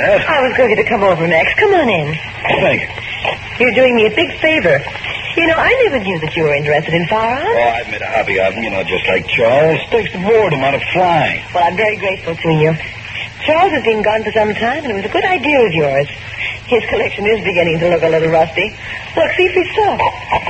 Annette. I was going to come over, Max. Come on in. Thank you. You're doing me a big favor. You know, I never knew that you were interested in firearms. Oh, I've made a hobby of them, just like Charles. Takes the boredom out of flying. Well, I'm very grateful to you. Charles has been gone for some time, and it was a good idea of yours. His collection is beginning to look a little rusty. Look, see if he's soft.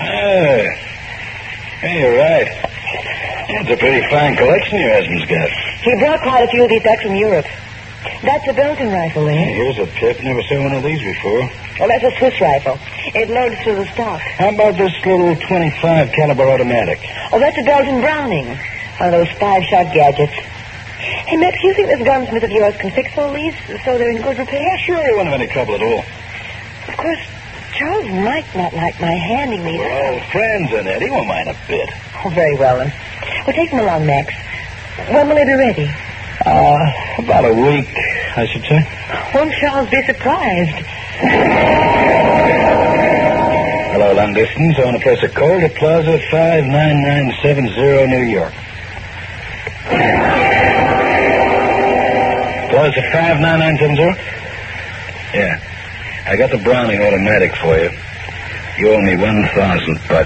Hey, you're right. It's a pretty fine collection your husband's got. He brought quite a few of these back from Europe. That's a Belgian rifle, eh? Here's a tip. Never saw one of these before. Well, that's a Swiss rifle. It loads through the stock. How about this little 25 caliber automatic? Oh, that's a Belgian Browning. One of those 5-shot gadgets. Hey, Max, do you think this gunsmith of yours can fix all these so they're in good repair? Yeah, sure. You won't have any trouble at all. Of course, Charles might not like my handing these. We're old friends, Annette. He won't mind a bit. Oh, very well, then. Well, take them along, Max. When will they be ready? About a week, I should say. Won't Charles be surprised? Hello, long distance. I want to place a call to Plaza 59970, New York. Plaza 59970? Yeah. I got the Browning automatic for you. You owe me $1,000.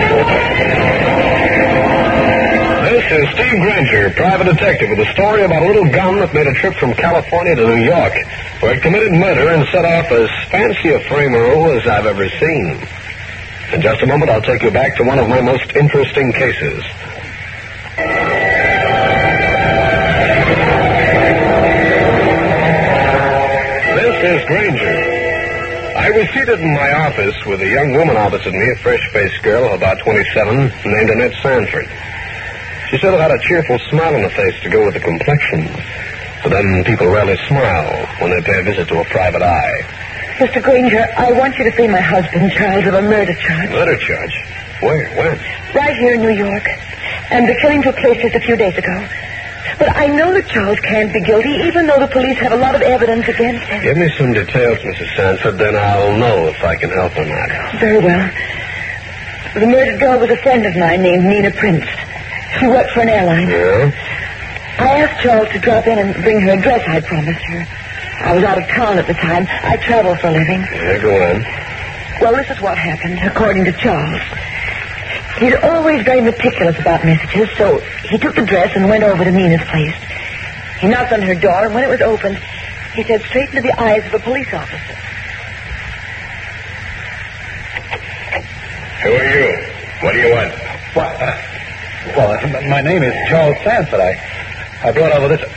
This is Steve Granger, private detective, with a story about a little gun that made a trip from California to New York, where it committed murder and set off as fancy a frame-roll as I've ever seen. In just a moment, I'll take you back to one of my most interesting cases. This is Granger. I was seated in my office with a young woman opposite me, a fresh-faced girl of about 27, named Annette Sanford. She sort of had a cheerful smile on her face to go with the complexion. But then people rarely smile when they pay a visit to a private eye. Mr. Granger, I want you to see my husband, Charles, of a murder charge. Murder charge? Where? When? Right here in New York. And the killing took place just a few days ago. But I know that Charles can't be guilty, even though the police have a lot of evidence against him. Give me some details, Mrs. Sanford, then I'll know if I can help or not. Very well. The murdered girl was a friend of mine named Nina Prince. She worked for an airline. Yeah? I asked Charles to drop in and bring her a dress I'd promised her. I was out of town at the time. I travel for a living. Yeah, go on. Well, this is what happened, according to Charles. He's always very meticulous about messages, so he took the dress and went over to Nina's place. He knocked on her door, and when it was opened, he said straight into the eyes of a police officer. Who are you? What do you want? Well, my name is Charles Sanford. I brought over this...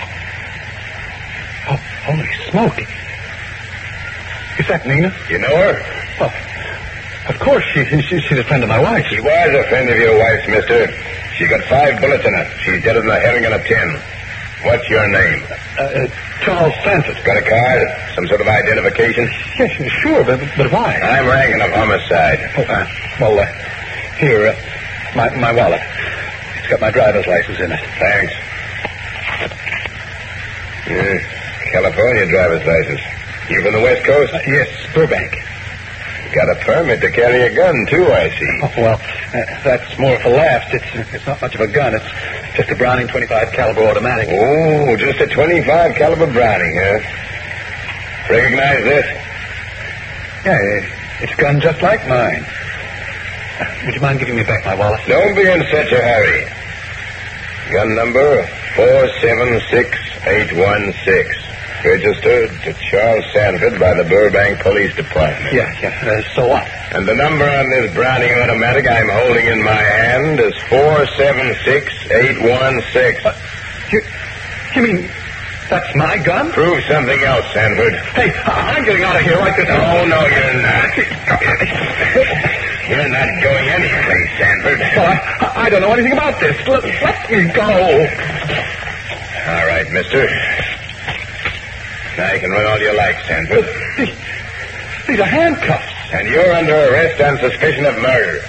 Oh, holy smoke. Is that Nina? You know her? Oh, of course. She's a friend of my wife's. She was a friend of your wife's, mister. She got 5 bullets in her. She's dead as a herring in a tin. What's your name? Charles Sanford. Got a card? Some sort of identification? Yes, sure, but why? I'm ranking of homicide. Here, my wallet. It's got my driver's license in it. Thanks. California driver's license. You from the West Coast? Yes, Burbank. Got a permit to carry a gun, too, I see. Oh, well, that's more for laughs. It's not much of a gun. It's just a Browning 25 caliber automatic. Oh, just a 25 caliber Browning, huh? Recognize this? Yeah, it's a gun just like mine. Would you mind giving me back my wallet? Don't be in such a hurry. Gun number 476816. Registered to Charles Sanford by the Burbank Police Department. Yeah. So what? And the number on this Browning automatic I'm holding in my hand is 476816. You mean that's my gun? Prove something else, Sanford. Hey, I'm getting out of here right this minute. Oh, no, you're not. You're not going anyplace, Sanford. Well, I don't know anything about this. Let me go. All right, mister. Now you can run all you like, Sanford. These are handcuffs. And you're under arrest on suspicion of murder.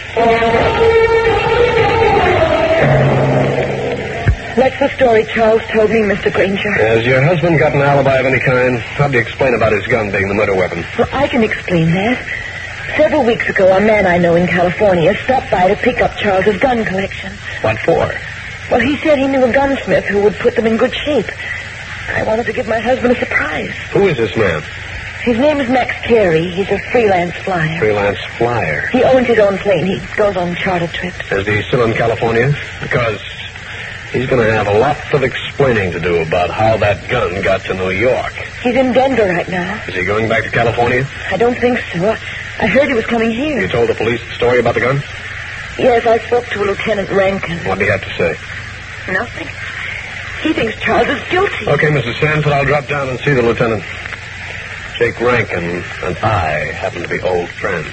What's the story Charles told me, Mr. Granger? Has your husband got an alibi of any kind? How do you explain about his gun being the murder weapon? Well, I can explain that. Several weeks ago, a man I know in California stopped by to pick up Charles's gun collection. What for? Well, he said he knew a gunsmith who would put them in good shape. I wanted to give my husband a surprise. Who is this man? His name is Max Carey. He's a freelance flyer. Freelance flyer. He owns his own plane. He goes on charter trips. Is he still in California? Because he's going to have a lot of explaining to do about how that gun got to New York. He's in Denver right now. Is he going back to California? I don't think so. I heard he was coming here. You told the police the story about the gun? Yes, I spoke to Lieutenant Rankin. What did he have to say? Nothing. He thinks Charles is guilty. Okay, Mrs. Sanford, I'll drop down and see the lieutenant. Jake Rankin and I happen to be old friends.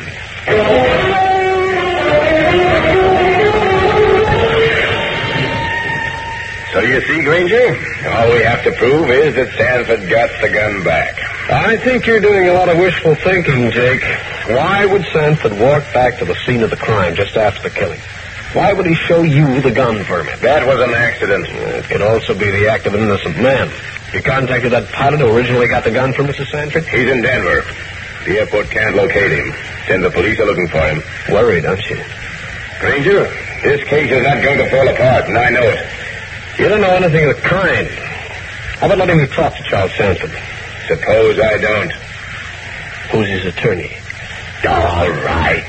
So you see, Granger, all we have to prove is that Sanford got the gun back. I think you're doing a lot of wishful thinking, Jake. Why would Sanford walk back to the scene of the crime just after the killing? Why would he show you the gun vermin? That was an accident. It could also be the act of an innocent man. You contacted that pilot who originally got the gun from Mrs. Sanford? He's in Denver. The airport can't locate him. Then the police are looking for him. Worried, aren't you? Granger, this case is not going to fall apart, and I know it. You don't know anything of the kind. How about letting me talk to Charles Sanford? Suppose I don't. Who's his attorney? All right.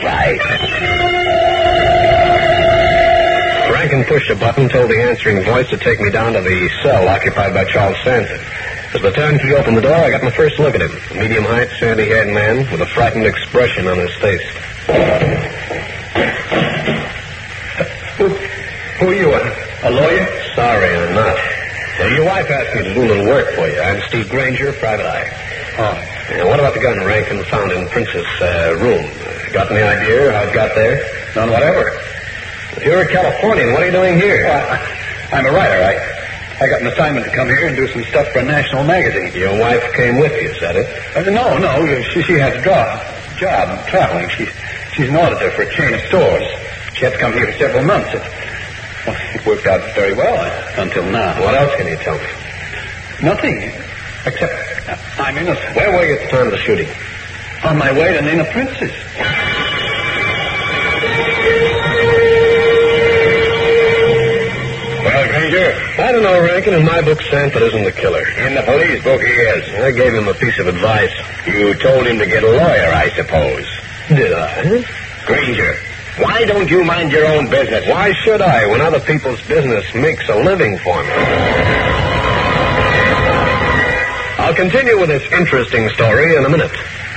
Rankin pushed a button, told the answering voice to take me down to the cell occupied by Charles Sanford. As the turnkey opened the door, I got my first look at him. A medium-height, sandy-haired man with a frightened expression on his face. Who are you, a lawyer? Sorry, I'm not. Your wife asked me to do a little work for you. I'm Steve Granger, private eye. Oh. What about the gun Rankin found in Prince's room? Got any idea how it got there? None whatever. If you're a Californian, what are you doing here? I'm a writer. I got an assignment to come here and do some stuff for a national magazine. Your wife came with you, is that it? No. She has a job traveling. She's an auditor for a chain of stores. She had to come here for several months. It worked out very well until now. What else can you tell me? Nothing. Except I'm innocent. Where were you at the time of the shooting? On my way to Nina Princess. Well, Granger? I don't know, Rankin. In my book, Sanford isn't the killer. In the police book, he is. I gave him a piece of advice. You told him to get a lawyer, I suppose. Did I? Granger, why don't you mind your own business? Why should I, when other people's business makes a living for me? I'll continue with this interesting story in a minute.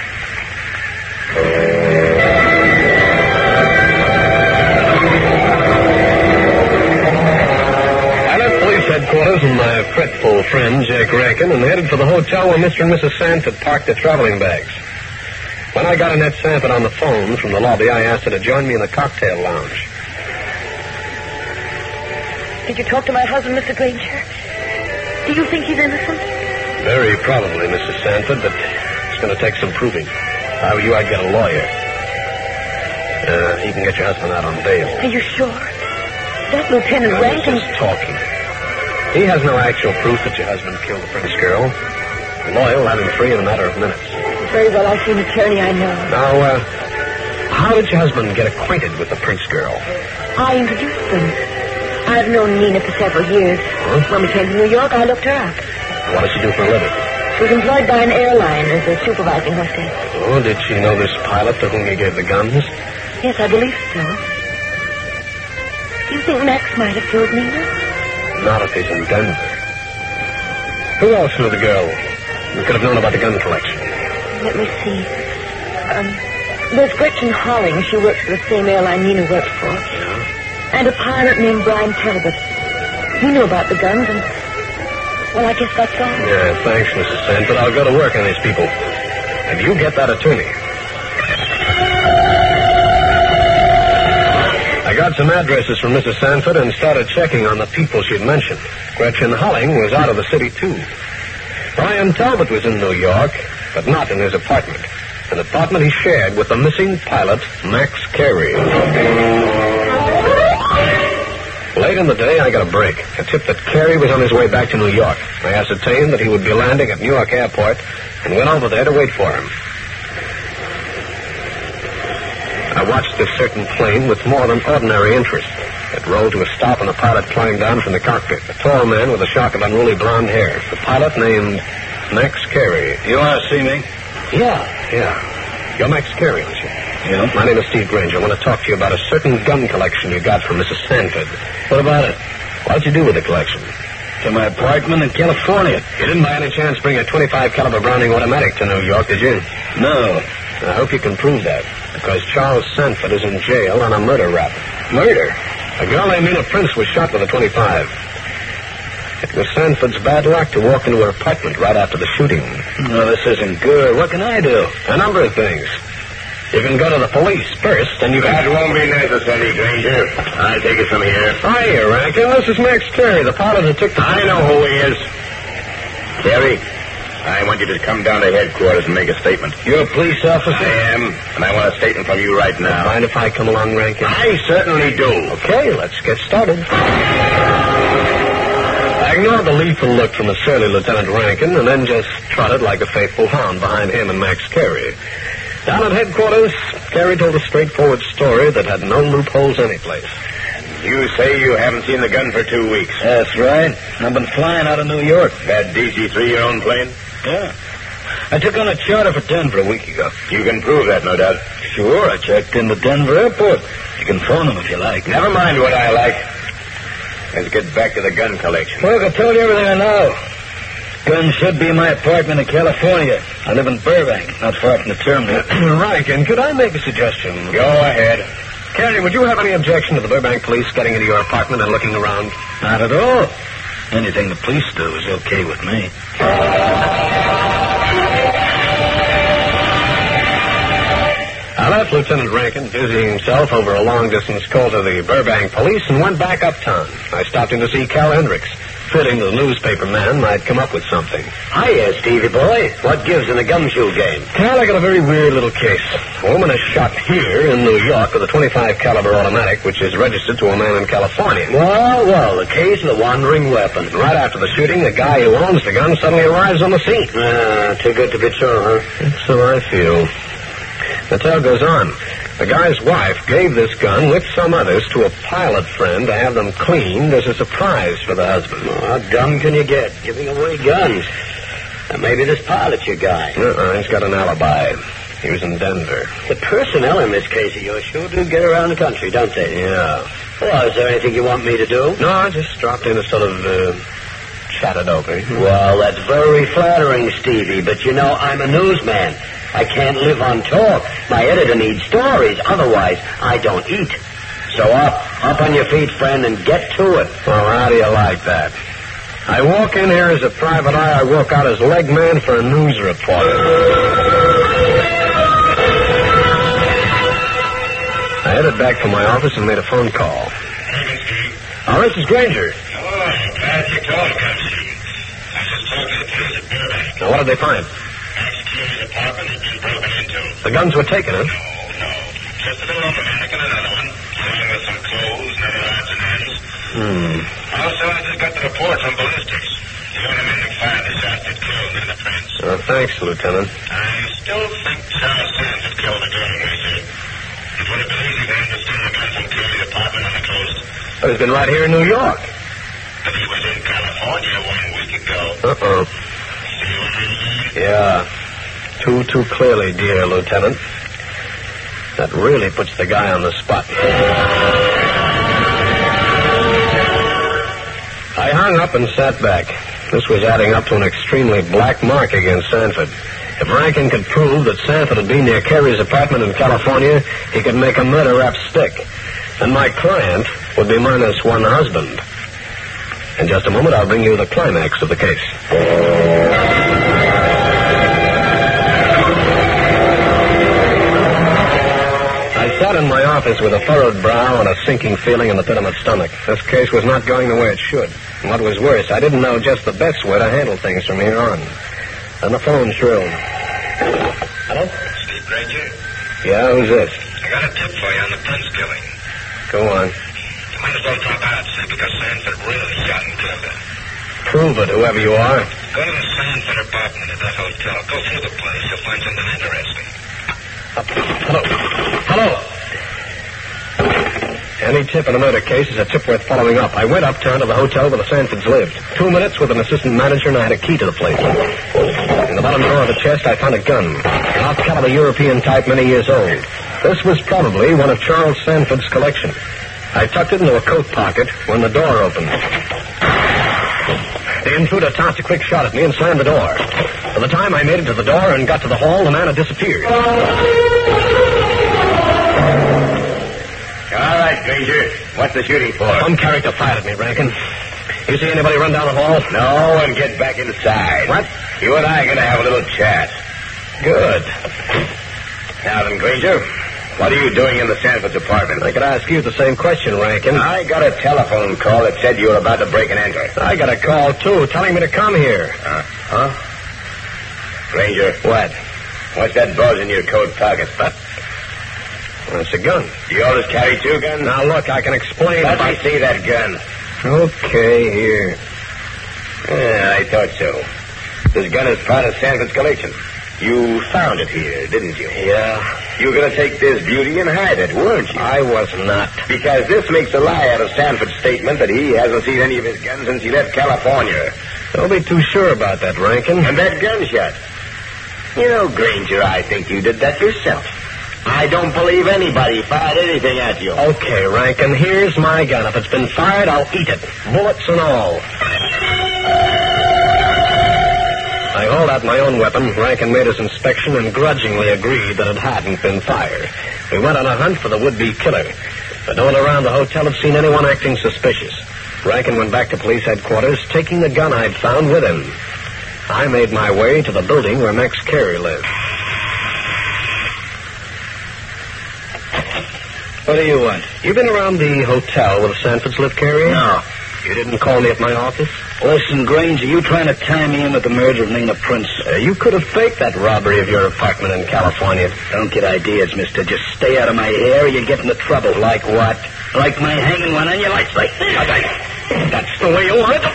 I left police headquarters with my fretful friend, Jake Rankin, and headed for the hotel where Mr. and Mrs. Sanford parked their traveling bags. When I got Annette Sanford on the phone from the lobby, I asked her to join me in the cocktail lounge. Did you talk to my husband, Mr. Granger? Do you think he's innocent? Very probably, Mrs. Sanford, but it's going to take some proving. If I were you, I'd get a lawyer. He can get your husband out on bail. Are you sure? That Lieutenant Rankin... just talking. He has no actual proof that your husband killed the Prince girl. The lawyer will have him free in a matter of minutes. Very well, I'll see an attorney I know. Now, how did your husband get acquainted with the Prince girl? I introduced them. I've known Nina for several years. Huh? When we came to New York, I looked her up. What does she do for a living? She was employed by an airline as a supervising hostess. Oh, did she know this pilot to whom he gave the guns? Yes, I believe so. Do you think Max might have killed Nina? Not if he's in Denver. Who else knew the girl? We could have known about the gun collection. Let me see. There's Gretchen Holling. She works for the same airline Nina worked for. Yeah? And a pilot named Brian Talbot. He knew about the guns and... Well, I guess that's all. Yeah, thanks, Mrs. Sanford. I'll go to work on these people. And you get that attorney. I got some addresses from Mrs. Sanford and started checking on the people she'd mentioned. Gretchen Holling was out of the city, too. Brian Talbot was in New York, but not in his apartment. An apartment he shared with the missing pilot, Max Carey. Late in the day, I got a break. A tip that Carey was on his way back to New York. I ascertained that he would be landing at New York Airport and went over there to wait for him. I watched this certain plane with more than ordinary interest. It rolled to a stop, and the pilot climbed down from the cockpit. A tall man with a shock of unruly blonde hair. The pilot named Max Carey. You want to see me? Yeah. You're Max Carey, aren't you? Yeah. My name is Steve Granger. I want to talk to you about a certain gun collection you got from Mrs. Sanford. What about it? What did you do with the collection? To my apartment in California. You didn't by any chance bring a .25 caliber Browning automatic to New York, did you? No. I hope you can prove that, because Charles Sanford is in jail on a murder rap. Murder? A girl named Mina Prince was shot with a .25. It was Sanford's bad luck to walk into her apartment right after the shooting. No, this isn't good. What can I do? A number of things. You can go to the police first, and you can... That won't be necessary, Granger. I'll take it from here. Hiya, Rankin. This is Max Carey, the pilot who took the... I know who he is. Terry, I want you to come down to headquarters and make a statement. You're a police officer? I am, and I want a statement from you right now. Mind if I come along, Rankin? I certainly do. Okay, let's get started. I ignored the lethal look from the surly Lieutenant Rankin and then just trotted like a faithful hound behind him and Max Carey. Down at headquarters, Carey told a straightforward story that had no loopholes anyplace. You say you haven't seen the gun for 2 weeks. That's right. I've been flying out of New York. That DC-3 your own plane? Yeah. I took on a charter for Denver a week ago. You can prove that, no doubt. Sure, I checked in the Denver airport. You can phone them if you like. Never mind what I like. Let's get back to the gun collection. Look, I told you everything I know. Gun should be in my apartment in California. I live in Burbank, not far from the terminal. Rankin, could I make a suggestion? Go ahead. Carey, would you have any objection to the Burbank police getting into your apartment and looking around? Not at all. Anything the police do is okay with me. I left Lieutenant Rankin busying himself over a long-distance call to the Burbank police and went back uptown. I stopped in to see Cal Hendricks, fitting the newspaper man might come up with something. Hiya, Stevie boy. What gives in a gumshoe game? Cal, I got a very weird little case. A woman is shot here in New York with a .25 caliber automatic, which is registered to a man in California. Well, the case of the wandering weapon. Right after the shooting, the guy who owns the gun suddenly arrives on the scene. Too good to be true, huh? So I feel. The tale goes on. The guy's wife gave this gun with some others to a pilot friend to have them cleaned as a surprise for the husband. What gun can you get? Giving away guns. Maybe this pilot's your guy. He's got an alibi. He was in Denver. The personnel in this case of yours sure do get around the country, don't they? Yeah. Well, is there anything you want me to do? No, I just dropped in to sort of chat it over. Well, that's very flattering, Stevie, but you know, I'm a newsman. I can't live on talk. My editor needs stories. Otherwise, I don't eat. So up on your feet, friend, and get to it. Well, how do you like that? I walk in here as a private eye. I walk out as leg man for a news reporter. I headed back to my office and made a phone call. Oh, this is Granger. Oh, glad you called, Gumshoe. I was just talking to the police at Burbank. Now, what did they find? Max Carey's apartment has been broken into. The guns were taken, huh? No. Just a little automatic and another one, along with some clothes and other odds and ends. Also, I just got the report from ballistics. The only men that fired the shots that killed Mina Prince. Thanks, Lieutenant. I still think Charles Sanford killed the girl we said. It would have been easy for him to steal the gun from Carey's apartment on the coast. But he's been right here in New York. But he was in California 1 week ago. Uh-oh. See what I mean? Yeah. Too clearly, dear Lieutenant. That really puts the guy on the spot. I hung up and sat back. This was adding up to an extremely black mark against Sanford. If Rankin could prove that Sanford had been near Carey's apartment in California, he could make a murder rap stick. And my client would be minus one husband. In just a moment, I'll bring you the climax of the case. I sat in my office with a furrowed brow and a sinking feeling in the pit of my stomach. This case was not going the way it should. And what was worse, I didn't know just the best way to handle things from here on. And the phone shrilled. Hello? Steve Granger? Yeah, who's this? I got a tip for you on the Prince killing. Go on. You might as well drop out, see, because Sanford really shot and killed her. Prove it, whoever you are. Go to the Sanford apartment at that hotel. Go through the place. You'll find something interesting. Hello. Any tip in a murder case is a tip worth following up. I went uptown to the hotel where the Sanfords lived. 2 minutes with an assistant manager, and I had a key to the place. In the bottom drawer of the chest, I found a gun. An off-caliber European type, many years old. This was probably one of Charles Sanford's collection. I tucked it into a coat pocket when the door opened. The intruder tossed a quick shot at me and slammed the door. By the time I made it to the door and got to the hall, the man had disappeared. All right, Granger. What's the shooting for? Some character fired at me, Rankin. You see anybody run down the hall? No, and get back inside. What? You and I are going to have a little chat. Good. Now then, Granger, what are you doing in the Sanford's apartment? I could ask you the same question, Rankin. I got a telephone call that said you were about to break and enter. I got a call, too, telling me to come here. Huh? Granger. What? What's that bulge in your coat pocket? Well, it's a gun. Do you always carry two guns? Now, look, I can explain. Let me see that gun. Okay, here. Yeah, I thought so. This gun is part of Sanford's collection. You found it here, didn't you? Yeah. You were going to take this beauty and hide it, weren't you? I was not. Because this makes a lie out of Sanford's statement that he hasn't seen any of his guns since he left California. Don't be too sure about that, Rankin. And that gunshot. You know, Granger, I think you did that yourself. I don't believe anybody fired anything at you. Okay, Rankin, here's my gun. If it's been fired, I'll eat it. Bullets and all. I hauled out my own weapon. Rankin made his inspection and grudgingly agreed that it hadn't been fired. We went on a hunt for the would-be killer. But no one around the hotel had seen anyone acting suspicious. Rankin went back to police headquarters, taking the gun I'd found with him. I made my way to the building where Max Carey lived. What do you want? You been around the hotel where the Sanfords live, Carey? No. You didn't call me at my office? Listen, Granger, you trying to tie me in with the murder of Nina Prince? You could have faked that robbery of your apartment in California. Don't get ideas, mister. Just stay out of my hair or you get into trouble. Like what? Like my hanging one on your lights like this. That's the way you want it.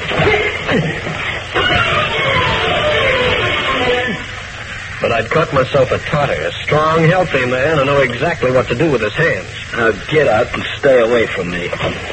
But I'd caught myself a Tartar, a strong, healthy man, and know exactly what to do with his hands. Now get out and stay away from me.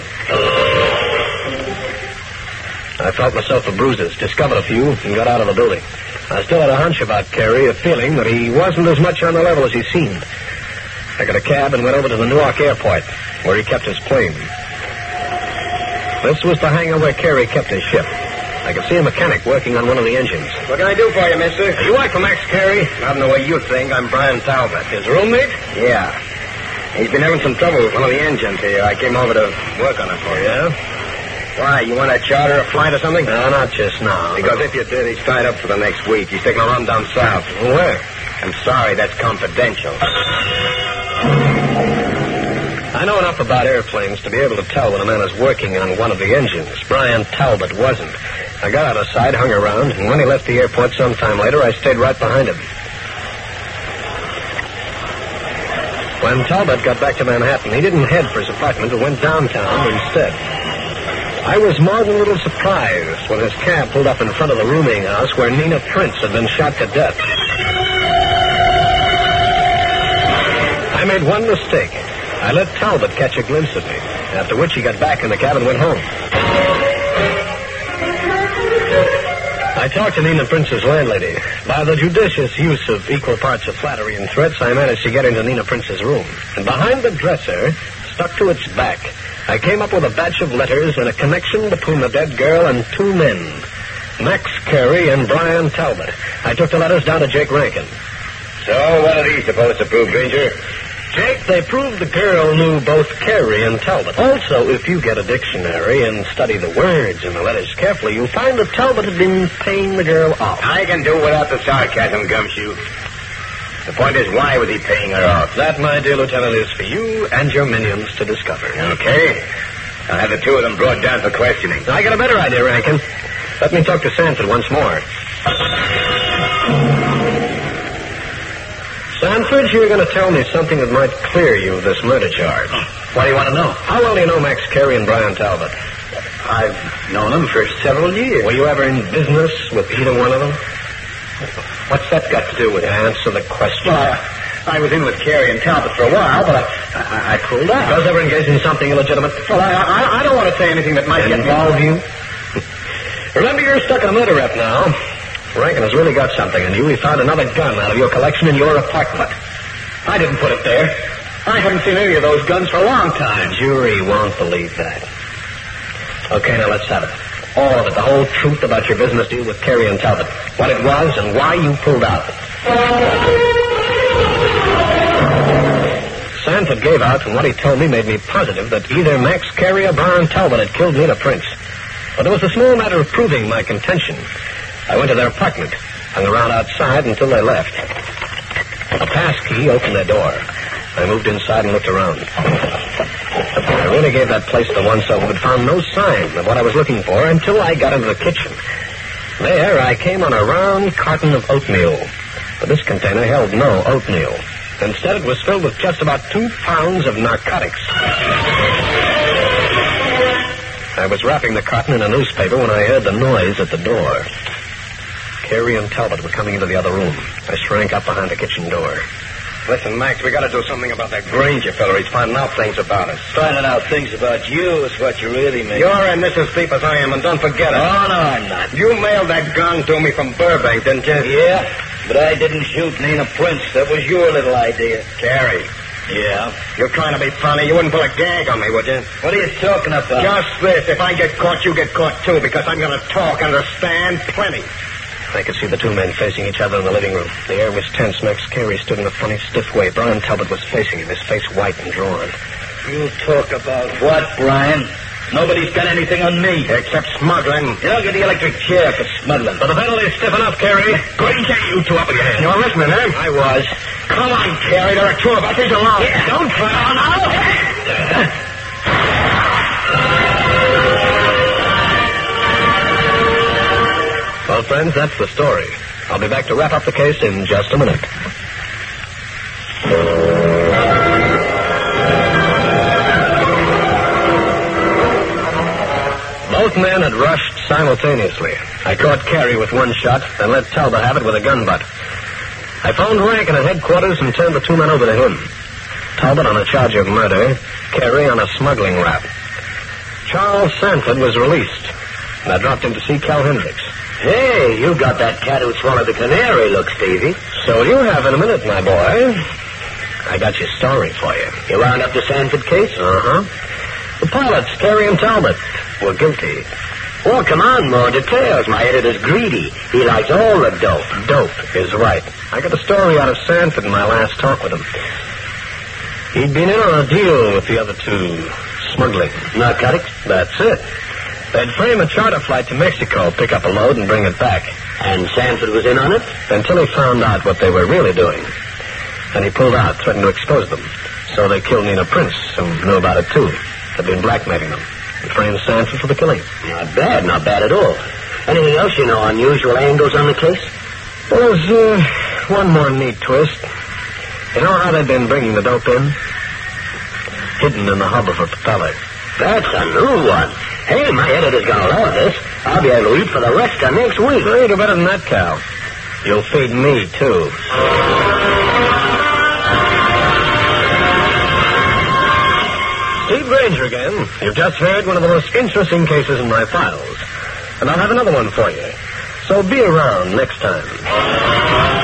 I felt myself for bruises, discovered a few, and got out of the building. I still had a hunch about Carey, a feeling that he wasn't as much on the level as he seemed. I got a cab and went over to the Newark airport, where he kept his plane. This was the hangar where Carey kept his ship. I could see a mechanic working on one of the engines. What can I do for you, mister? You work for Max Carey? Not in the way you think. I'm Brian Talbot. His roommate? Yeah. He's been having some trouble with one of the engines here. I came over to work on it for you. Yeah? Why, you want to charter a flight or something? No, not just now. Because if you did, he's tied up for the next week. He's taking a run down south. Where? I'm sorry, that's confidential. I know enough about airplanes to be able to tell when a man is working on one of the engines. Brian Talbot wasn't. I got out of sight, hung around, and when he left the airport sometime later, I stayed right behind him. When Talbot got back to Manhattan, he didn't head for his apartment, but went downtown instead. I was more than a little surprised when his cab pulled up in front of the rooming house where Nina Prince had been shot to death. I made one mistake. I let Talbot catch a glimpse of me, after which he got back in the cab and went home. I talked to Nina Prince's landlady. By the judicious use of equal parts of flattery and threats, I managed to get into Nina Prince's room. And behind the dresser, stuck to its back, I came up with a batch of letters and a connection between the dead girl and two men, Max Carey and Brian Talbot. I took the letters down to Jake Rankin. So, what are these supposed to prove, Granger? Jake, they proved the girl knew both Carey and Talbot. Also, if you get a dictionary and study the words in the letters carefully, you'll find that Talbot had been paying the girl off. I can do without the sarcasm, Gumshoe. The point is, why was he paying her off? That, my dear Lieutenant, is for you and your minions to discover. Okay. I'll have the two of them brought down for questioning. I got a better idea, Rankin. Let me talk to Sanford once more. Sanford, you're going to tell me something that might clear you of this murder charge. What do you want to know? How well do you know Max Carey and Brian Talbot? I've known them for several years. Were you ever in business with either one of them? What's that got to do with it? Answer the question. I was in with Carey and Talbot for a while, but I pulled out. I was ever engaged in something illegitimate? Well, I don't want to say anything that might involve you. Remember, you're stuck in a murder rep now. Rankin has really got something on you. He found another gun out of your collection in your apartment. I didn't put it there. I haven't seen any of those guns for a long time. Jury won't believe that. Okay, now let's have it. All of it, the whole truth about your business deal with Carey and Talbot. What it was and why you pulled out. Sanford gave out, and what he told me made me positive that either Max Carey or Brian Talbot had killed Nina Prince. But it was a small matter of proving my contention. I went to their apartment, hung around outside until they left. A pass key opened their door. I moved inside and looked around. I really gave that place the once-over, but found no sign of what I was looking for until I got into the kitchen. There, I came on a round carton of oatmeal. But this container held no oatmeal. Instead, it was filled with just about 2 pounds of narcotics. I was wrapping the carton in a newspaper when I heard the noise at the door. Carey and Talbot were coming into the other room. I shrank up behind the kitchen door. Listen, Max, we got to do something about that Granger fella. He's finding out things about us. Finding out things about you is what you really mean. You're in this as deep as I am, and don't forget it. Oh, no, I'm not. You mailed that gun to me from Burbank, didn't you? Yeah, but I didn't shoot Nina Prince. That was your little idea. Carey. Yeah? You're trying to be funny. You wouldn't pull a gag on me, would you? What are you talking about? Just this. If I get caught, you get caught, too, because I'm going to talk, understand, plenty. I could see the 2 men facing each other in the living room. The air was tense. Max Carey stood in a funny, stiff way. Brian Talbot was facing him, his face white and drawn. You talk about what, Brian? Nobody's got anything on me. Except smuggling. You don't get the electric chair for smuggling. But the penalty's stiff enough, Carey. Granger, you 2 up with your hands. You were listening, eh? I was. Come on, Carey. There are 2 of us. He's alone. Yeah. Don't try on. Well, friends, that's the story. I'll be back to wrap up the case in just a minute. Both men had rushed simultaneously. I caught Carey with 1 shot, then let Talbot have it with a gun butt. I phoned Rankin at headquarters and turned the 2 men over to him. Talbot on a charge of murder, Carey on a smuggling rap. Charles Sanford was released, and I dropped in to see Cal Hendricks. Hey, you got that cat who swallowed the canary look, Stevie. So will you have in a minute, my boy. I got your story for you. You wound up the Sanford case? Uh-huh. The pilots, Carey and Talbot, were guilty. Well, come on, more details. My editor's greedy. He likes all the dope. Dope is right. I got a story out of Sanford in my last talk with him. He'd been in on a deal with the other 2, smuggling. Narcotics? That's it. They'd frame a charter flight to Mexico, pick up a load, and bring it back. And Sanford was in on it? Until he found out what they were really doing. Then he pulled out, threatened to expose them. So they killed Nina Prince, who knew about it, too. Had been blackmailing them. And framed Sanford for the killing. Not bad at all. Anything else you know, unusual angles on the case? Well, there's one more neat twist. You know how they've been bringing the dope in? Hidden in the hub of a propeller. That's a new one. Hey, my editor's gonna love this. I'll be able to eat for the rest of next week. Well, you do better than that, Cal. You'll feed me, too. Steve Granger again. You've just heard one of the most interesting cases in my files. And I'll have another one for you. So be around next time.